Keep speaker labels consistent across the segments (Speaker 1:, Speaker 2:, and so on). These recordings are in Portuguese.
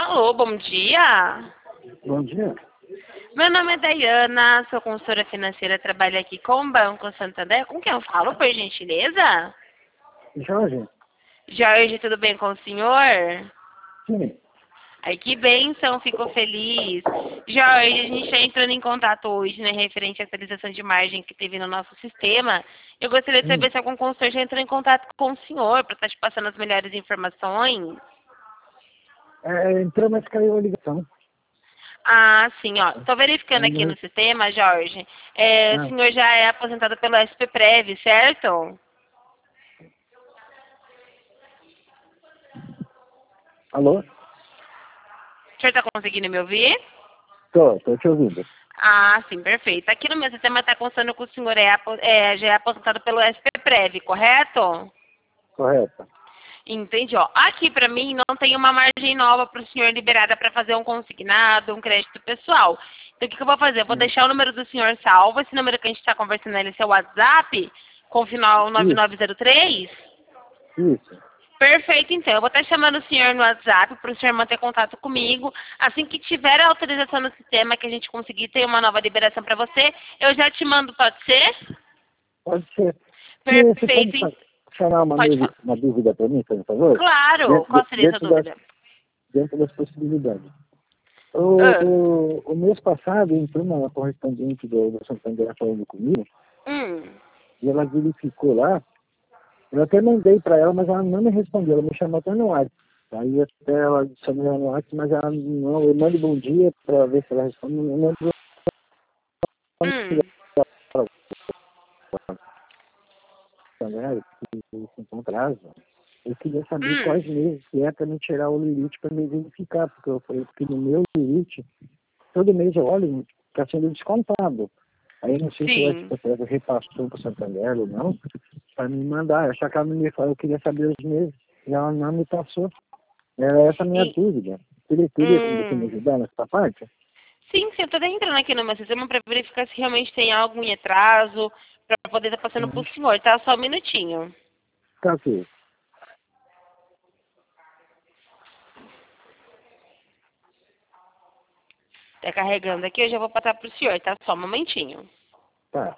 Speaker 1: Alô, bom dia.
Speaker 2: Bom dia.
Speaker 1: Meu nome é Dayana, sou consultora financeira, trabalho aqui com o Banco Santander. Com quem eu falo, por gentileza?
Speaker 2: Jorge?
Speaker 1: Jorge, tudo bem com o senhor?
Speaker 2: Sim.
Speaker 1: Ai, que bênção, fico feliz. Jorge, a gente está entrando em contato hoje, né, referente à atualização de margem que teve no nosso sistema. Eu gostaria de saber se algum consultor já entrou em contato com o senhor para estar te passando as melhores informações.
Speaker 2: Entrou, mas caiu a ligação.
Speaker 1: Ah, sim, ó. Estou verificando aqui no sistema, Jorge. O senhor já é aposentado pelo SPPrev, certo?
Speaker 2: Alô?
Speaker 1: O senhor está conseguindo me ouvir?
Speaker 2: Tô te ouvindo.
Speaker 1: Ah, sim, perfeito. Aqui no meu sistema está constando que o senhor já é aposentado pelo SPPrev, correto?
Speaker 2: Correto.
Speaker 1: Entendi, ó. Aqui para mim não tem uma margem nova para o senhor liberada para fazer um consignado, um crédito pessoal. Então o que eu vou fazer? Eu vou deixar o número do senhor salvo, esse número que a gente está conversando ele é seu WhatsApp, com o final 9903.
Speaker 2: Isso.
Speaker 1: Perfeito, então. Eu vou estar chamando o senhor no WhatsApp para o senhor manter contato comigo. Assim que tiver a autorização no sistema, que a gente conseguir ter uma nova liberação para você, eu já te mando, pode ser?
Speaker 2: Pode ser.
Speaker 1: Perfeito.
Speaker 2: Você pode sanar
Speaker 1: Pode falar.
Speaker 2: uma dúvida para mim, por favor?
Speaker 1: Claro. Qual seria a sua dúvida?
Speaker 2: Dentro das possibilidades.
Speaker 1: Ah.
Speaker 2: O mês passado entrou uma correspondente do Santander falando comigo, e ela verificou lá. Eu até mandei para ela, mas ela não me respondeu. Ela me chamou até no WhatsApp. Aí até ela adicionou ela no WhatsApp, mas ela não. Eu mando bom dia para ver se ela responde. Eu mando que com prazo. Eu queria saber quais meses que é para me tirar o limite para me verificar, porque eu falei que no meu limite, todo mês eu olho, está sendo descontado. Aí eu não sei se o SPPrev repassou para o Santander ou não, para me mandar. Eu achava que ela não me falou, eu queria saber os meses. E ela não me passou. Era essa a minha dúvida. Teria como você me ajudar nessa parte?
Speaker 1: Sim, eu estou entrando aqui no meu sistema para verificar se realmente tem algo em atraso, para poder estar passando para o senhor, tá? Só um minutinho.
Speaker 2: Tá ok.
Speaker 1: Tá carregando aqui, eu já vou passar para o senhor, tá? Só um momentinho.
Speaker 2: Tá.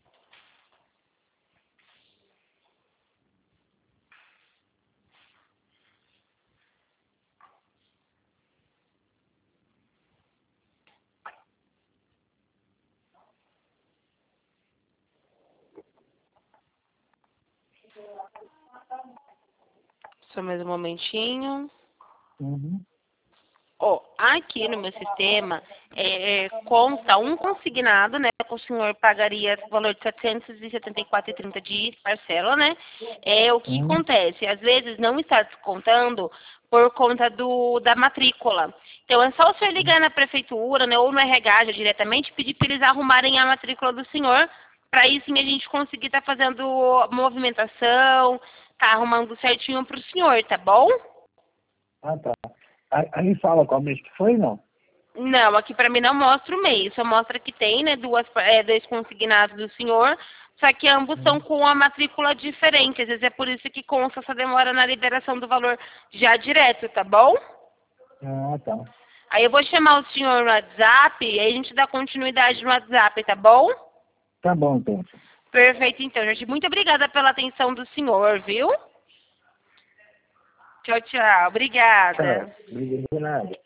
Speaker 1: Só mais um momentinho.
Speaker 2: Uhum.
Speaker 1: Ó, aqui no meu sistema consta um consignado, né? Que o senhor pagaria o valor de R$ 774,30 de parcela, né? O que acontece? Às vezes não está descontando por conta da matrícula. Então é só o senhor ligar na prefeitura, né? Ou no RH já diretamente, pedir para eles arrumarem a matrícula do senhor, para aí sim a gente conseguir estar fazendo movimentação, tá arrumando certinho para o senhor, tá bom?
Speaker 2: Ah, tá. Aí fala qual mês que foi, não?
Speaker 1: Não, aqui para mim não mostra o mês, só mostra que tem, né, dois consignados do senhor, só que ambos são com a matrícula diferente. Às vezes é por isso que consta essa demora na liberação do valor já direto, tá bom?
Speaker 2: Ah, tá.
Speaker 1: Aí eu vou chamar o senhor no WhatsApp e aí a gente dá continuidade no WhatsApp, tá bom?
Speaker 2: Tá bom, então.
Speaker 1: Perfeito, então, gente. Muito obrigada pela atenção do senhor, viu? Tchau, tchau. Obrigada.
Speaker 2: Tchau. Obrigado. De nada.